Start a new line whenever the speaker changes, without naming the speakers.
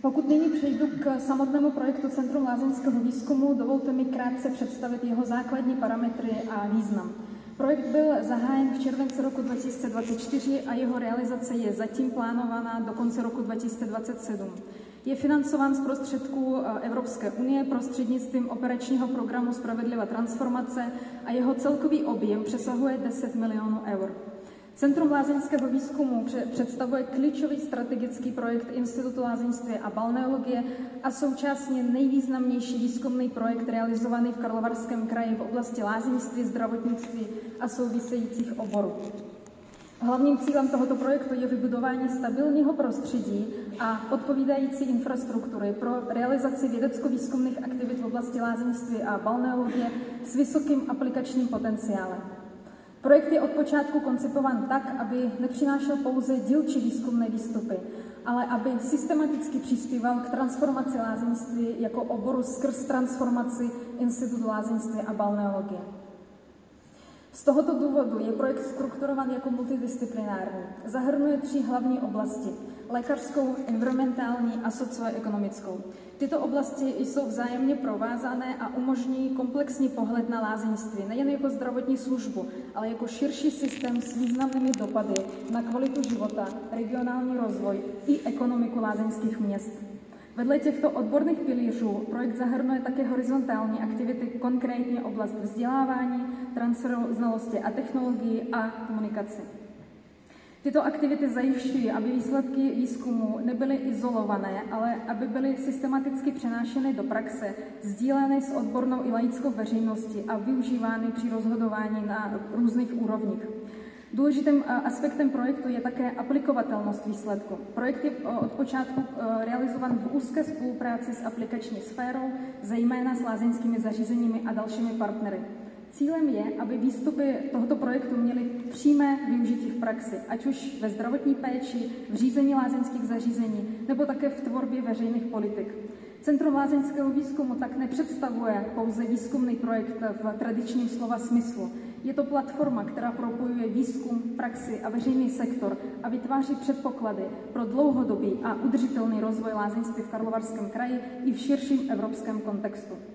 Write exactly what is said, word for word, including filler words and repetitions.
Pokud nyní přejdu k samotnému projektu Centrum lázeňského výzkumu, dovolte mi krátce představit jeho základní parametry a význam. Projekt byl zahájen v červenci roku dva tisíce dvacet čtyři a jeho realizace je zatím plánovaná do konce roku dva tisíce dvacet sedm. Je financován z prostředků Evropské unie prostřednictvím operačního programu Spravedlivá transformace a jeho celkový objem přesahuje deset milionů eur. Centrum lázeňského výzkumu představuje klíčový strategický projekt Institutu lázeňství a balneologie a současně nejvýznamnější výzkumný projekt realizovaný v Karlovarském kraji v oblasti lázeňství, zdravotnictví a souvisejících oborů. Hlavním cílem tohoto projektu je vybudování stabilního prostředí a odpovídající infrastruktury pro realizaci vědecko-výzkumných aktivit v oblasti lázeňství a balneologie s vysokým aplikačním potenciálem. Projekt je od počátku koncipován tak, aby nepřinášel pouze dílčí výzkumné výstupy, ale aby systematicky přispíval k transformaci lázeňství jako oboru skrz transformaci Institutu lázeňství a balneologie. Z tohoto důvodu je projekt strukturovan jako multidisciplinární. Zahrnuje tři hlavní oblasti: lékařskou, environmentální a socioekonomickou. Tyto oblasti jsou vzájemně provázané a umožní komplexní pohled na lázeňství, nejen jako zdravotní službu, ale jako širší systém s významnými dopady na kvalitu života, regionální rozvoj i ekonomiku lázeňských měst. Vedle těchto odborných pilířů projekt zahrnuje také horizontální aktivity, konkrétně oblast vzdělávání, transferu znalosti a technologií a komunikaci. Tyto aktivity zajišťují, aby výsledky výzkumu nebyly izolované, ale aby byly systematicky přenášeny do praxe, sdíleny s odbornou i laickou veřejností a využívány při rozhodování na různých úrovních. Důležitým aspektem projektu je také aplikovatelnost výsledku. Projekt je od počátku realizovan v úzké spolupráci s aplikační sférou, zejména s lázeňskými zařízeními a dalšími partnery. Cílem je, aby výstupy tohoto projektu měly přímé využití v praxi, ať už ve zdravotní péči, v řízení lázeňských zařízení nebo také v tvorbě veřejných politik. Centrum lázeňského výzkumu tak nepředstavuje pouze výzkumný projekt v tradičním slova smyslu. Je to platforma, která propojuje výzkum, praxi a veřejný sektor a vytváří předpoklady pro dlouhodobý a udržitelný rozvoj lázeňství v Karlovarském kraji i v širším evropském kontextu.